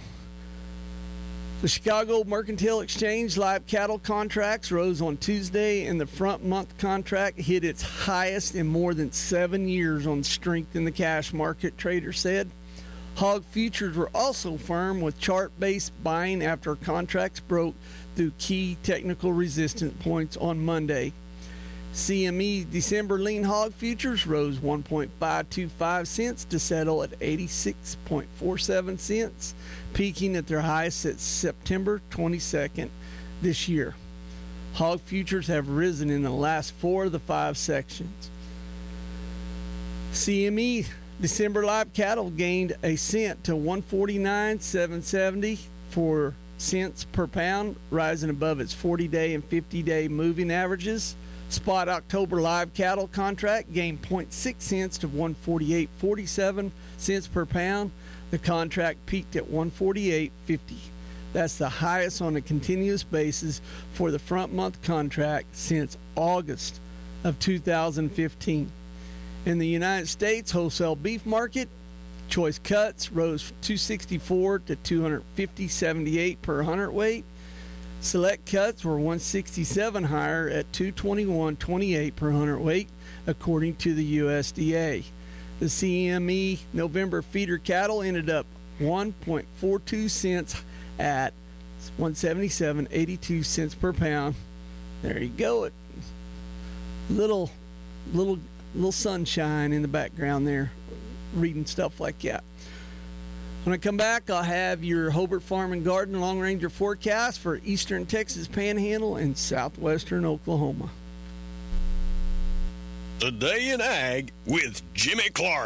the Chicago Mercantile Exchange live cattle contracts rose on Tuesday, and the front month contract hit its highest in more than seven years on strength in the cash market, traders said. Hog futures were also firm with chart-based buying after contracts broke through key technical resistance points on Monday. C M E December lean hog futures rose one point five two five cents to settle at eighty-six point four seven cents, peaking at their highest at September twenty-second this year. Hog futures have risen in the last four of the five sections. C M E December live cattle gained a cent to one forty-nine seven seventy-four cents per pound, rising above its forty-day and fifty-day moving averages. Spot October live cattle contract gained zero point six cents to one forty-eight forty-seven cents per pound. The contract peaked at one forty-eight fifty. That's the highest on a continuous basis for the front month contract since August of two thousand fifteen. In the United States wholesale beef market, choice cuts rose two sixty-four to two fifty seventy-eight per hundredweight. Select cuts were one sixty-seven higher at two twenty-one twenty-eight per hundredweight, according to the U S D A. The C M E November feeder cattle ended up one point four two cents at one seventy-seven eighty-two cents per pound. There you go. It little, little, little sunshine in the background there, reading stuff like that. When I come back, I'll have your Hobart Farm and Garden Long Ranger forecast for eastern Texas Panhandle and southwestern Oklahoma. Today in Ag with Jimmy Clark.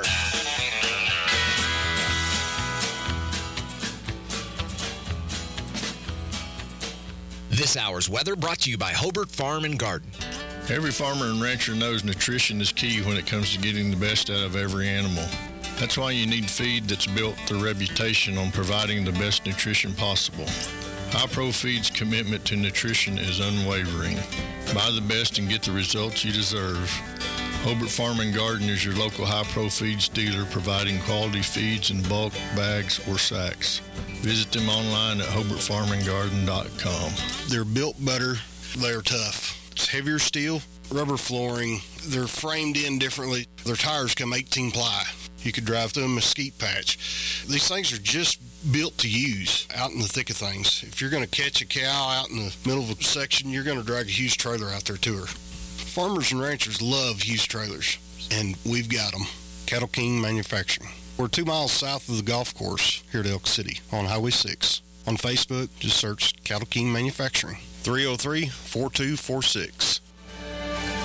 This hour's weather brought to you by Hobart Farm and Garden. Every farmer and rancher knows nutrition is key when it comes to getting the best out of every animal. That's why you need feed that's built the reputation on providing the best nutrition possible. Hi-Pro Feed's commitment to nutrition is unwavering. Buy the best and get the results you deserve. Hobart Farm and Garden is your local Hi-Pro Feeds dealer, providing quality feeds in bulk, bags, or sacks. Visit them online at hobart farm and garden dot com. They're built better. They're tough. It's heavier steel, rubber flooring. They're framed in differently. Their tires come eighteen ply. You could drive through a mesquite patch. These things are just built to use out in the thick of things. If you're going to catch a cow out in the middle of a section, you're going to drag a huge trailer out there to her. Farmers and ranchers love huge trailers, and we've got them. Cattle King Manufacturing. We're two miles south of the golf course here at Elk City on Highway six. On Facebook, just search Cattle King Manufacturing. three oh three, four two four six.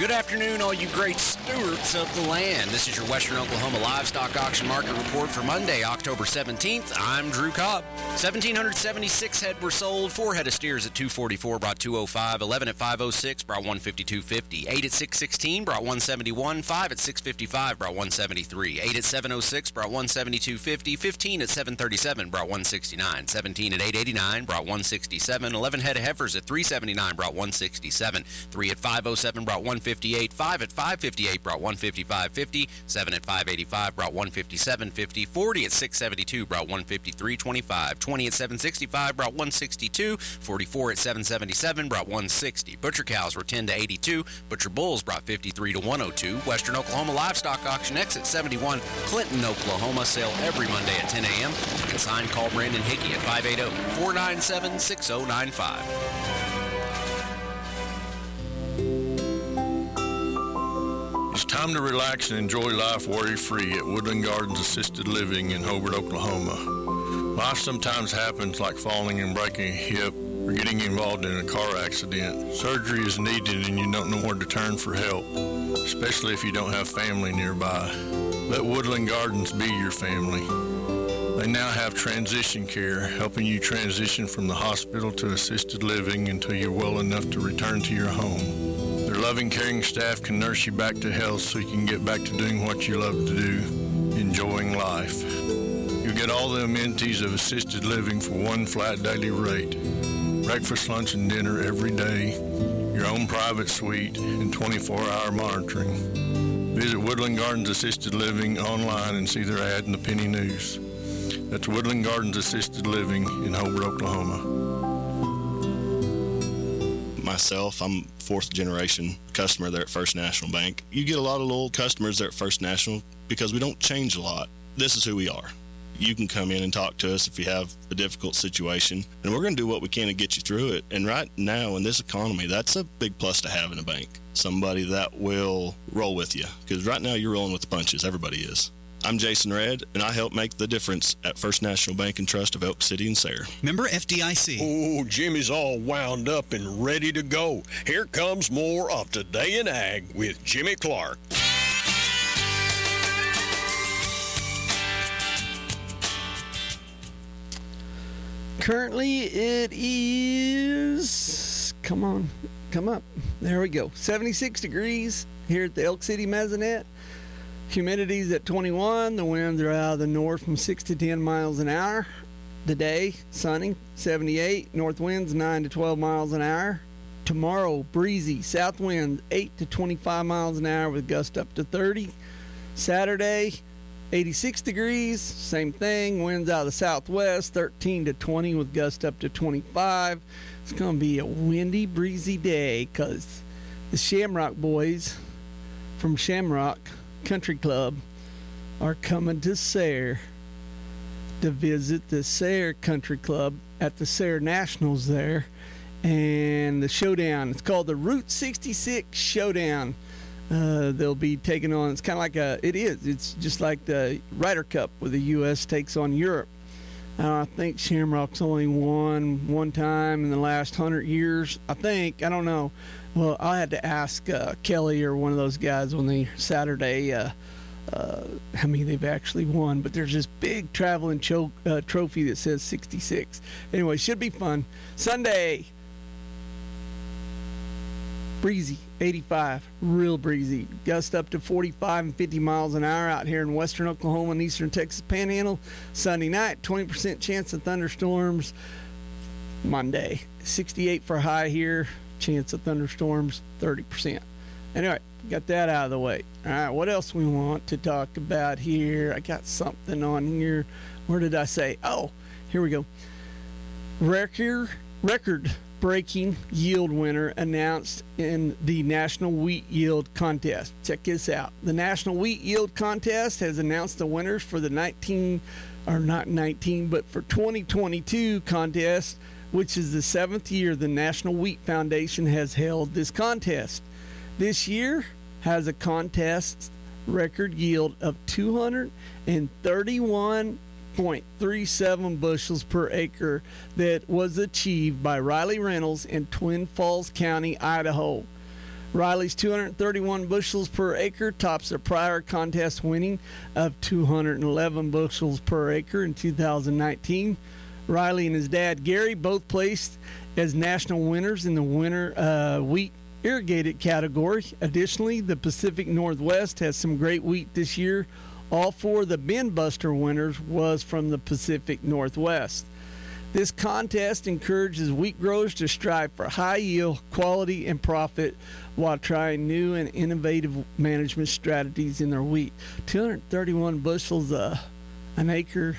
Good afternoon, all you great stewards of the land. This is your Western Oklahoma Livestock Auction Market Report for Monday, October seventeenth. I'm Drew Cobb. one thousand seven hundred seventy-six head were sold. Four head of steers at two forty-four brought two oh five. eleven at five oh six brought one fifty-two fifty. eight at six sixteen brought one seventy-one. five at six fifty-five brought one seventy-three. eight at seven oh six brought one seventy-two fifty. fifteen at seven thirty-seven brought one sixty-nine. seventeen at eight eighty-nine brought one sixty-seven. eleven head of heifers at three seventy-nine brought one sixty-seven. three at five oh seven brought one fifty-eight. five at five fifty-eight brought one fifty-five fifty. seven at five eighty-five brought one fifty-seven fifty. forty at six seventy-two brought one fifty-three twenty-five. twenty at seven sixty-five brought one sixty-two. forty-four at seven seventy-seven brought one sixty. Butcher cows were ten to eighty-two. Butcher bulls brought fifty-three to one oh two. Western Oklahoma Livestock Auction exit seventy-one, Clinton, Oklahoma. Sale every Monday at ten a.m. You can sign, call Brandon Hickey at five eight zero, four nine seven, six zero nine five. It's time to relax and enjoy life worry-free at Woodland Gardens Assisted Living in Hobart, Oklahoma. Life sometimes happens, like falling and breaking a hip or getting involved in a car accident. Surgery is needed and you don't know where to turn for help, especially if you don't have family nearby. Let Woodland Gardens be your family. They now have transition care, helping you transition from the hospital to assisted living until you're well enough to return to your home. Their loving, caring staff can nurse you back to health so you can get back to doing what you love to do, enjoying life. You'll get all the amenities of assisted living for one flat daily rate. Breakfast, lunch, and dinner every day, your own private suite, and twenty-four hour monitoring. Visit Woodland Gardens Assisted Living online and see their ad in the Penny News. That's Woodland Gardens Assisted Living in Hobart, Oklahoma. Myself, I'm fourth generation customer there at First National Bank. You get a lot of loyal customers there at First National because we don't change a lot. This is who we are. You can come in and talk to us if you have a difficult situation, and we're going to do what we can to get you through it. And right now in this economy, that's a big plus to have in a bank. Somebody that will roll with you, because right now you're rolling with the punches. Everybody is. I'm Jason Redd, and I help make the difference at First National Bank and Trust of Elk City and Sayre. Member F D I C. Oh, Jimmy's all wound up and ready to go. Here comes more of Today in Ag with Jimmy Clark. Currently, it is, come on, come up. There we go. seventy-six degrees here at the Elk City Mezzanette. Humidity's at twenty-one. The winds are out of the north from six to ten miles an hour. Today, sunny, seventy-eight. North winds nine to twelve miles an hour. Tomorrow, breezy. South winds eight to twenty-five miles an hour with gusts up to thirty. Saturday, eighty-six degrees. Same thing. Winds out of the southwest, thirteen to twenty with gusts up to twenty-five. It's going to be a windy, breezy day because the Shamrock boys from Shamrock Country Club are coming to Sayre to visit the Sayre Country Club at the Sayre Nationals there, and the showdown, it's called the Route sixty-six Showdown. Uh, they'll be taking on, it's kind of like a, it is, it's just like the Ryder Cup where the U S takes on Europe. Uh, I think Shamrock's only won one time in the last hundred years, I think. I don't know. Well, I had to ask uh, Kelly or one of those guys on the Saturday uh, uh, how many they've actually won. But there's this big traveling cho- uh, trophy that says sixty-six. Anyway, should be fun. Sunday, breezy, eighty-five, real breezy. Gust up to forty-five and fifty miles an hour out here in western Oklahoma and eastern Texas Panhandle. Sunday night, twenty percent chance of thunderstorms. Monday, sixty-eight for a high here. Chance of thunderstorms, thirty percent. Anyway, got that out of the way. All right, what else we want to talk about here? I got something on here. Where did I say? Oh, here we go. Record, record-breaking yield winner announced in the National Wheat Yield Contest. Check this out. The National Wheat Yield Contest has announced the winners for the nineteen, or not nineteen, but for twenty twenty-two contest, which is the seventh year the National Wheat Foundation has held this contest. This year has a contest record yield of two hundred thirty-one point three seven bushels per acre that was achieved by Riley Reynolds in Twin Falls County, Idaho. Riley's two hundred thirty-one bushels per acre tops their prior contest winning of two hundred eleven bushels per acre in two thousand nineteen. Riley and his dad Gary both placed as national winners in the winter uh, wheat irrigated category. Additionally, the Pacific Northwest has some great wheat this year. All four of the Bin Buster winners was from the Pacific Northwest. This contest encourages wheat growers to strive for high yield, quality, and profit while trying new and innovative management strategies in their wheat. two hundred thirty-one bushels uh, an acre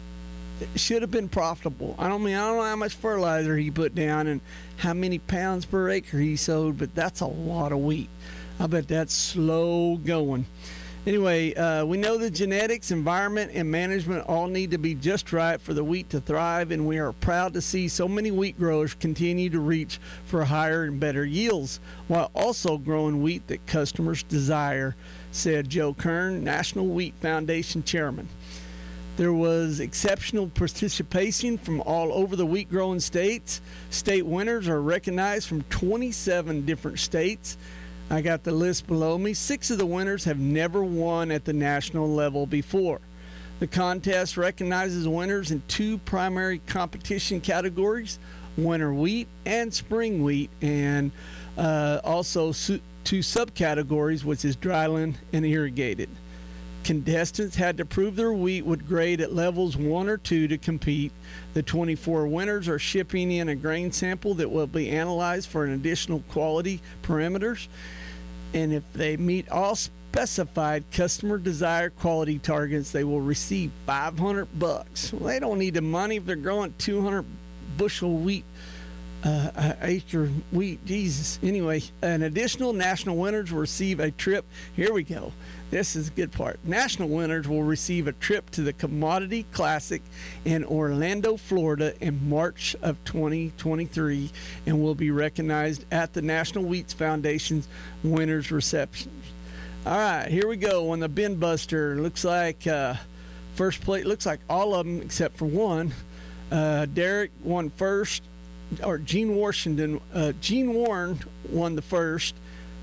should have been profitable. I don't mean I don't know how much fertilizer he put down and how many pounds per acre he sowed, but that's a lot of wheat. I bet that's slow going. Anyway, uh, we know the genetics, environment, and management all need to be just right for the wheat to thrive, and we are proud to see so many wheat growers continue to reach for higher and better yields while also growing wheat that customers desire, said Joe Kern, National Wheat Foundation chairman. There was exceptional participation from all over the wheat growing states. State winners are recognized from twenty-seven different states. I got the list below me. Six of the winners have never won at the national level before. The contest recognizes winners in two primary competition categories, winter wheat and spring wheat, and uh, also su- two subcategories, which is dryland and irrigated. Contestants had to prove their wheat would grade at levels one or two to compete. The twenty-four winners are shipping in a grain sample that will be analyzed for an additional quality parameters. And if they meet all specified customer desired quality targets, they will receive five hundred bucks. Well, they don't need the money if they're growing two hundred bushel wheat, uh, uh, acre wheat. Jesus. Anyway, an additional national winners will receive a trip. Here we go. This is the good part. National winners will receive a trip to the Commodity Classic in Orlando, Florida in March of twenty twenty-three and will be recognized at the National Wheat Foundation's winners reception. All right, here we go on the Bin Buster. Looks like uh, first place, looks like all of them except for one. Uh, Derek won first, or Gene Washington, uh, Gene Warren won the first.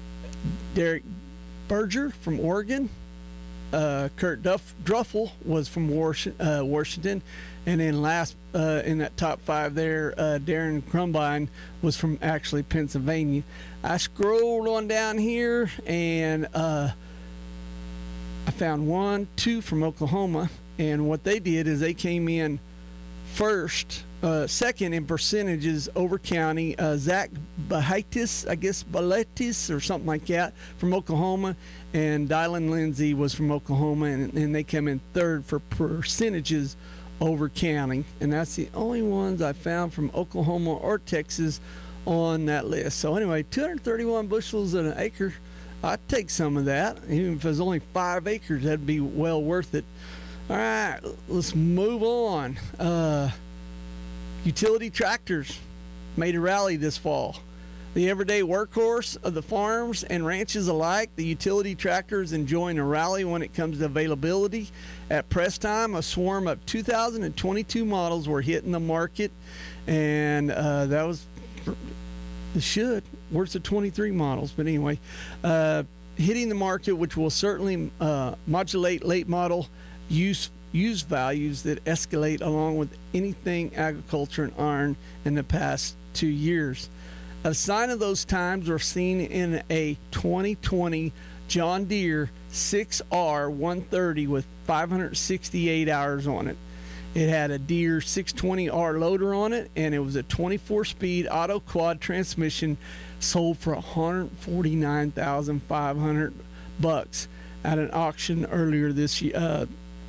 Derek Berger from Oregon. Uh, Kurt Duff, Druffel was from Washington, uh, Washington. And then last uh, in that top five there, uh, Darren Crumbine was from actually Pennsylvania. I scrolled on down here and uh, I found one, two from Oklahoma. And what they did is they came in first, uh, second in percentages over county. Uh, Zach Bahaitis, I guess Baletis or something like that, from Oklahoma, and Dylan Lindsay was from Oklahoma, and, and they come in third for percentages over county. And that's the only ones I found from Oklahoma or Texas on that list. So anyway, two hundred thirty-one bushels an acre. I'd take some of that. Even if it was only five acres, that'd be well worth it. All right, let's move on. Uh, utility tractors made a rally this fall. The everyday workhorse of the farms and ranches alike, the utility tractor is enjoying a rally when it comes to availability. At press time, a swarm of two thousand twenty-two models were hitting the market, and uh, that was, it should, where's the twenty-three models? But anyway, uh, hitting the market, which will certainly uh, modulate late model use use values that escalate along with anything agriculture and iron in the past two years. A sign of those times were seen in a twenty twenty John Deere six R one thirty with five hundred sixty-eight hours on it. It had a Deere six twenty R loader on it, and it was a twenty-four speed auto quad transmission, sold for one hundred forty-nine thousand five hundred bucks at an auction earlier this year, uh,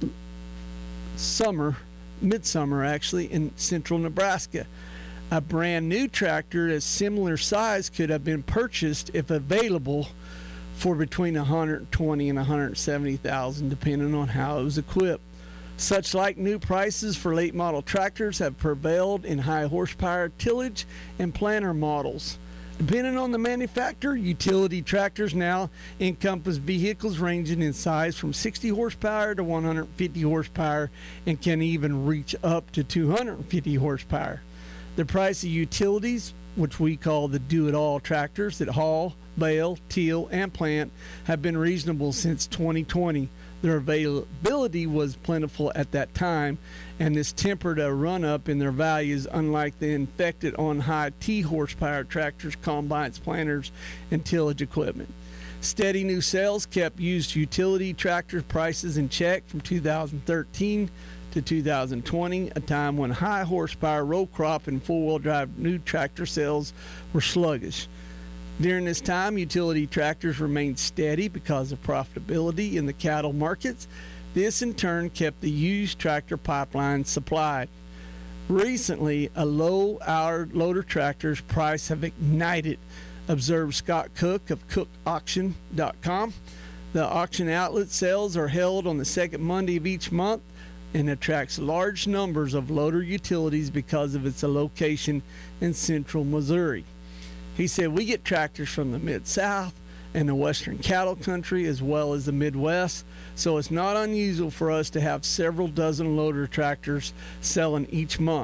summer, midsummer actually, in central Nebraska. A brand new tractor of similar size could have been purchased if available for between one hundred twenty and one hundred seventy thousand, depending on how it was equipped. Such like new prices for late model tractors have prevailed in high horsepower tillage and planter models. Depending on the manufacturer, utility tractors now encompass vehicles ranging in size from sixty horsepower to one hundred fifty horsepower and can even reach up to two hundred fifty horsepower. The price of utilities, which we call the do-it-all tractors that haul, bale, till, and plant, have been reasonable since twenty twenty. Their availability was plentiful at that time, and this tempered a run-up in their values, unlike the infected on high T horsepower tractors, combines, planters, and tillage equipment. Steady new sales kept used utility tractor prices in check from two thousand thirteen to two thousand twenty, a time when high horsepower row crop and four-wheel drive new tractor sales were sluggish. During this time, utility tractors remained steady because of profitability in the cattle markets. This in turn kept the used tractor pipeline supplied. Recently, a low-hour loader tractor's price have ignited, observed Scott Cook of cook auction dot com. The auction outlet sales are held on the second Monday of each month and attracts large numbers of loader utilities because of its location in central Missouri. He said, we get tractors from the Mid-South and the Western cattle country as well as the Midwest, so it's not unusual for us to have several dozen loader tractors selling each month.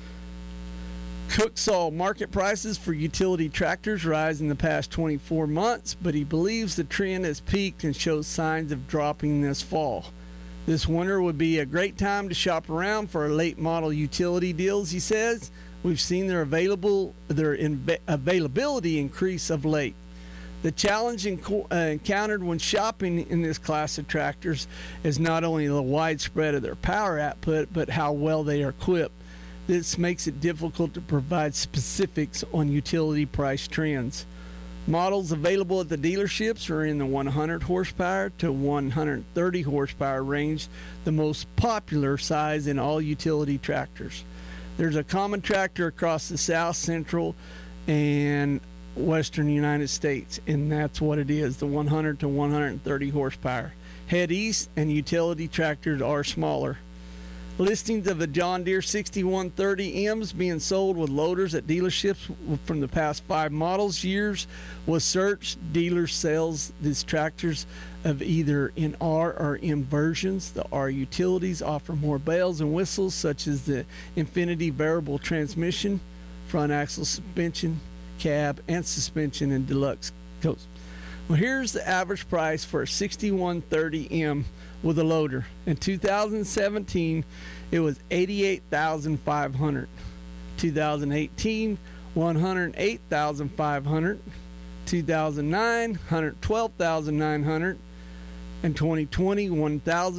Cook saw market prices for utility tractors rise in the past twenty-four months, but he believes the trend has peaked and shows signs of dropping this fall. This winter would be a great time to shop around for late model utility deals, he says. We've seen their available their inv- availability increase of late. The challenge enco- uh, encountered when shopping in this class of tractors is not only the widespread of their power output, but how well they are equipped. This makes it difficult to provide specifics on utility price trends. Models available at the dealerships are in the one hundred horsepower to one hundred thirty horsepower range, the most popular size in all utility tractors. There's a common tractor across the south, central, and western United States, and that's what it is, the one hundred to one hundred thirty horsepower. Head east, and utility tractors are smaller. Listings of the John Deere sixty-one thirty M's being sold with loaders at dealerships from the past five models years was searched. Dealers sales these tractors of either in R or M versions. The R utilities offer more bells and whistles, such as the Infinity variable transmission, front axle suspension, cab, and suspension in deluxe coats. Well, here's the average price for a sixty-one thirty M with a loader. In two thousand seventeen, it was eighty-eight thousand five hundred dollars. two thousand eighteen, one hundred eight thousand five hundred dollars. two thousand nine, one hundred twelve thousand nine hundred dollars. And twenty twenty, one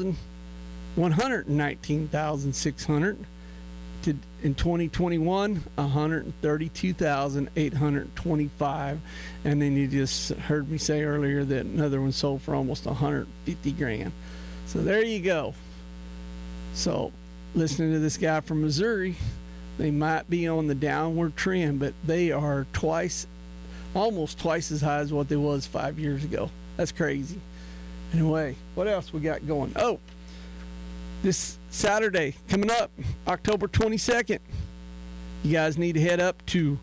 hundred nineteen thousand six hundred dollars. To, in twenty twenty-one, one hundred thirty-two thousand eight hundred twenty-five dollars. And then you just heard me say earlier that another one sold for almost one hundred fifty grand. So there you go. So listening to this guy from Missouri, they might be on the downward trend, but they are twice, almost twice as high as what they was five years ago. That's crazy. Anyway, what else we got going? Oh, this Saturday coming up, October twenty-second, you guys need to head up to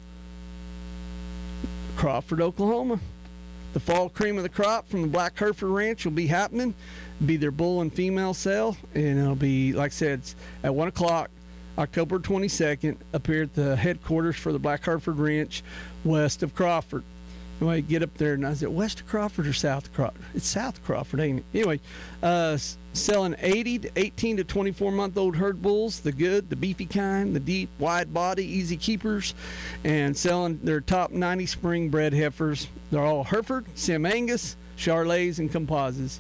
Crawford, Oklahoma. The fall cream of the crop from the Black Hereford Ranch will be happening. It'll be their bull and female sale, and it'll be, like I said, it's at one o'clock, October twenty-second, up here at the headquarters for the Black Hereford Ranch, west of Crawford. Anyway, get up there, and I said, west of Crawford or south of Crawford? It's south of Crawford, ain't it? Anyway, uh, selling eighty to eighteen to twenty-four month old herd bulls, the good, the beefy kind, the deep, wide body, easy keepers, and selling their top ninety spring bred heifers. They're all Hereford, Sim Angus, Charolais, and Composites.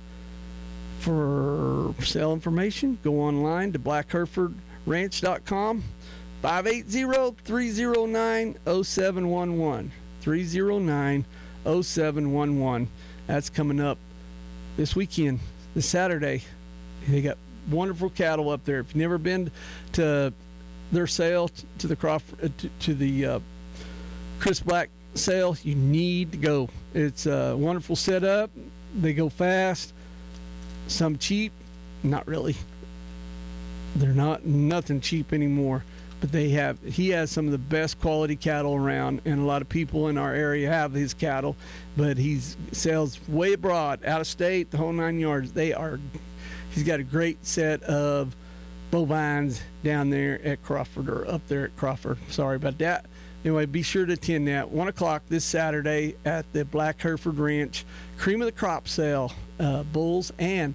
For sale information, go online to black hereford ranch dot com, five eight zero, three zero nine, zero seven one one. three zero nine, zero seven one one. That's coming up this weekend, this Saturday. They got wonderful cattle up there. If you've never been to their sale, to the Crawford, to, to the uh, Chris Black sale, you need to go. It's a wonderful setup. They go fast. Some cheap, not really. They're not nothing cheap anymore. But they have, he has some of the best quality cattle around, and a lot of people in our area have his cattle, but he sells way abroad, out of state, the whole nine yards. They are, he's got a great set of bovines down there at Crawford, or up there at Crawford. Sorry about that. Anyway, be sure to attend that. one o'clock this Saturday at the Black Hereford Ranch. Cream of the crop sale. Uh, bulls and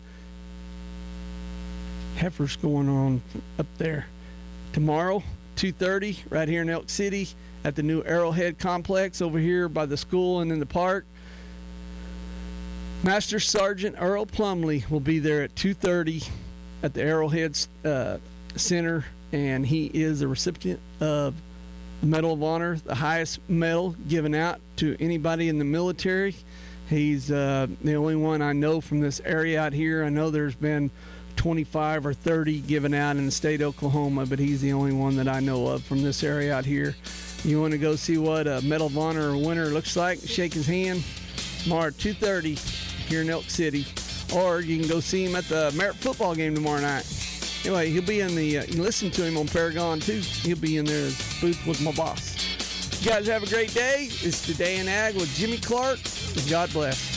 heifers going on up there. Tomorrow, two thirty, right here in Elk City at the new Arrowhead Complex over here by the school and in the park. Master Sergeant Earl Plumley will be there at two thirty at the Arrowhead uh, Center, and he is a recipient of the Medal of Honor, the highest medal given out to anybody in the military. He's uh, the only one I know from this area out here. I know there's been twenty-five or thirty given out in the state of Oklahoma, but he's the only one that I know of from this area out here. You want to go see what a Medal of Honor winner looks like, shake his hand, tomorrow at two thirty here in Elk City. Or you can go see him at the Merritt football game tomorrow night. Anyway, he'll be in the, uh, you can listen to him on Paragon too. He'll be in there booth with my boss. You guys have a great day. It's Today in Ag with Jimmy Clark. God bless.